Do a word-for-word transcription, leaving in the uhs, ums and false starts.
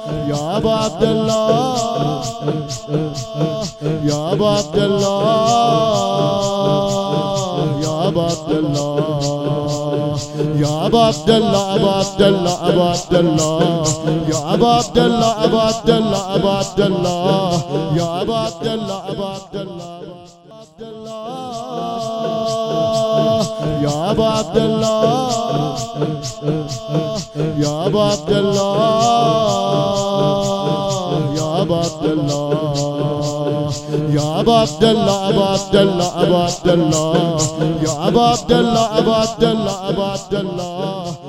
يا ابو عبد الله يا ابو عبد الله يا ابو عبد الله يا ابو عبد الله ابو عبد الله ابو عبد الله يا ابو عبد الله ابو عبد الله ابو عبد الله يا ابو عبد الله ابو عبد الله يا ابو عبد الله يا ابو عبد الله يا ابو عبد الله يا ابو عبد الله ابو عبد الله ابو عبد الله يا ابو عبد الله ابو عبد الله ابو عبد الله